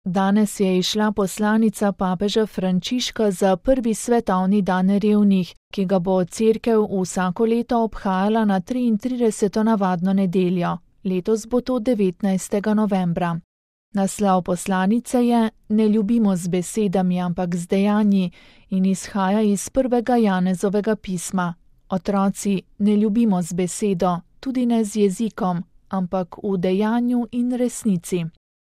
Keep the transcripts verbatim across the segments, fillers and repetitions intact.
Danes je izšla poslanica papeža Frančiška za prvi svetovni dan revnih, ki ga bo cerkev vsako leto obhajala na triintrideseto navadno nedeljo. Letos bo to devetnajstega novembra. Naslov poslanice je Ne ljubimo z besedami, ampak z dejanji in izhaja iz prvega Janezovega pisma. Otroci, ne ljubimo z besedo, tudi ne z jezikom, ampak v dejanju in resnici.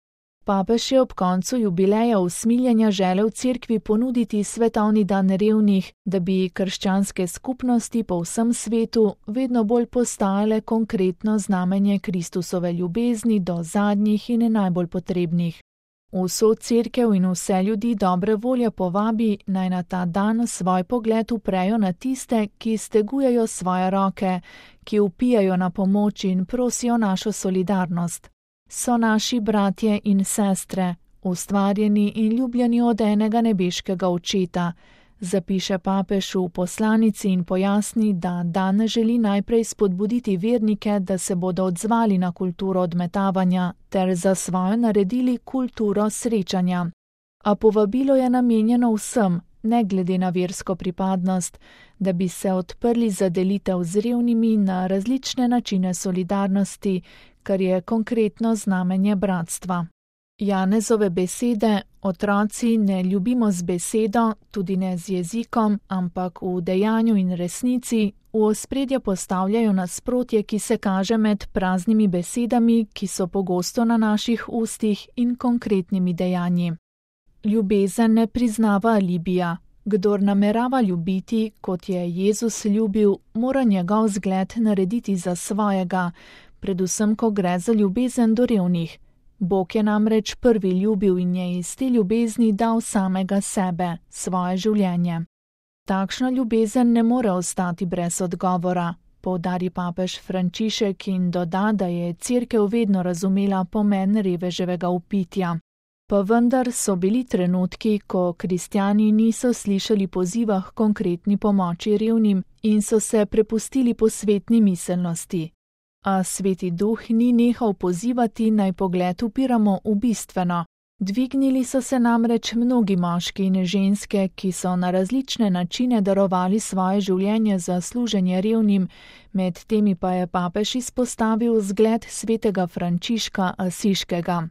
Papež je ob koncu jubileja usmiljenja želel cerkvi ponuditi svetovni dan revnih, da bi krščanske skupnosti po vsem svetu vedno bolj postajale konkretno znamenje Kristusove ljubezni do zadnjih in najbolj potrebnih. Vso cerkev in vse ljudi dobre volje povabi, naj na ta dan svoj pogled uprejo na tiste, ki stegujejo svoje roke, ki vpijajo na pomoč in prosijo našo solidarnost. So naši bratje in sestre, ustvarjeni in ljubljeni od enega nebeškega očeta, zapiše papež v poslanici in pojasni, da dan želi najprej spodbuditi vernike, da se bodo odzvali na kulturo odmetavanja ter za svojo naredili kulturo srečanja. A povabilo je namenjeno vsem, ne glede na versko pripadnost, da bi se odprli za delitev z revnimi na različne načine solidarnosti, kar je konkretno znamenje bratstva. Janezove besede, otroci, ne ljubimo z besedo, tudi ne z jezikom, ampak v dejanju in resnici, v ospredje postavljajo nasprotje, ki se kaže med praznimi besedami, ki so pogosto na naših ustih, in konkretnimi dejanji. Ljubezen ne priznava alibija. Kdor namerava ljubiti, kot je Jezus ljubil, mora njegov zgled narediti za svojega, predvsem ko gre za ljubezen do revnih. Bog je namreč prvi ljubil in je iz te ljubezni dal samega sebe, svoje življenje. Takšna ljubezen ne more ostati brez odgovora, poudari papež Frančišek in doda, da je cerkev vedno razumela pomen reveževega vpitja. Pa vendar so bili trenutki, ko kristjani niso slišali poziva k konkretni pomoči revnim in so se prepustili posvetni miselnosti. A Sveti Duh ni nehal pozivati, naj pogled upiramo v bistveno. Dvignili so se namreč mnogi moški in ženske, ki so na različne načine darovali svoje življenje za služenje revnim, med temi pa je papež izpostavil zgled svetega Frančiška Asiškega.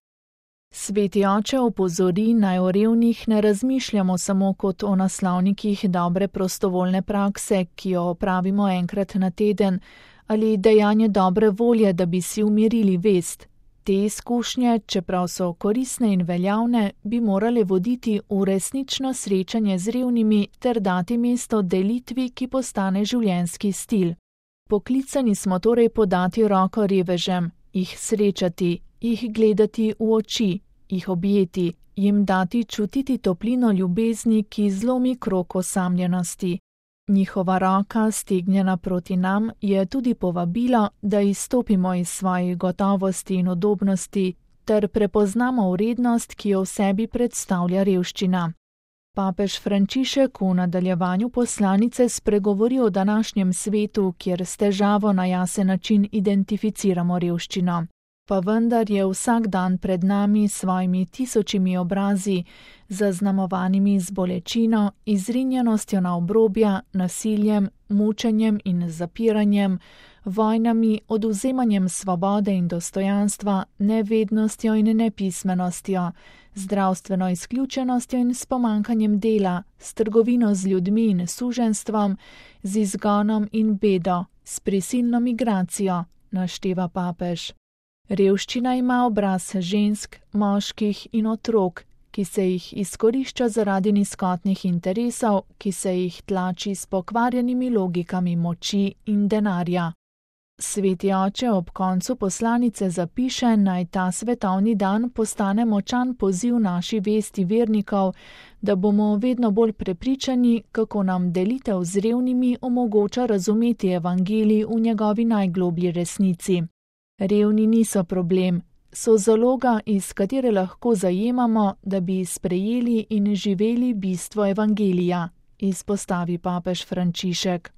Sveti oče opozori, naj o revnih ne razmišljamo samo kot o naslovnikih dobre prostovoljne prakse, ki jo opravimo enkrat na teden, ali dejanje dobre volje, da bi si umirili vest. Te izkušnje, čeprav so koristne in veljavne, bi morale voditi v resnično srečanje z revnimi ter dati mesto delitvi, ki postane življenjski stil. Poklicani smo torej podati roko revežem, jih srečati, jih gledati v oči, jih objeti, jim dati čutiti toplino ljubezni, ki zlomi krog osamljenosti. Njihova roka, stegnjena proti nam, je tudi povabilo, da izstopimo iz svojih gotovosti in udobnosti ter prepoznamo vrednost, ki jo v sebi predstavlja revščina. Papež Frančišek v nadaljevanju poslanice spregovori o današnjem svetu, kjer s težavo na jasen način identificiramo revščino. Pa vendar je vsak dan pred nami s svojimi tisočimi obrazi, zaznamovanimi z bolečino, izrinjenostjo na obrobja, nasiljem, mučenjem in zapiranjem, vojnami, odvzemanjem svobode in dostojanstva, nevednostjo in nepismenostjo, zdravstveno izključenostjo in s pomankanjem dela, s trgovino z ljudmi in suženjstvom, z izgonom in bedo, s prisilno migracijo, našteva papež. Revščina ima obraz žensk, moških in otrok, ki se jih izkorišča zaradi nizkotnih interesov, ki se jih tlači s pokvarjenimi logikami moči in denarja. Sveti oče ob koncu poslanice zapiše, naj ta svetovni dan postane močan poziv naši vesti vernikov, da bomo vedno bolj prepričani, kako nam delitev z revnimi omogoča razumeti evangelij v njegovi najgloblji resnici. Revni niso problem, so zaloga, iz katere lahko zajemamo, da bi sprejeli in živeli bistvo evangelija, izpostavi papež Frančišek.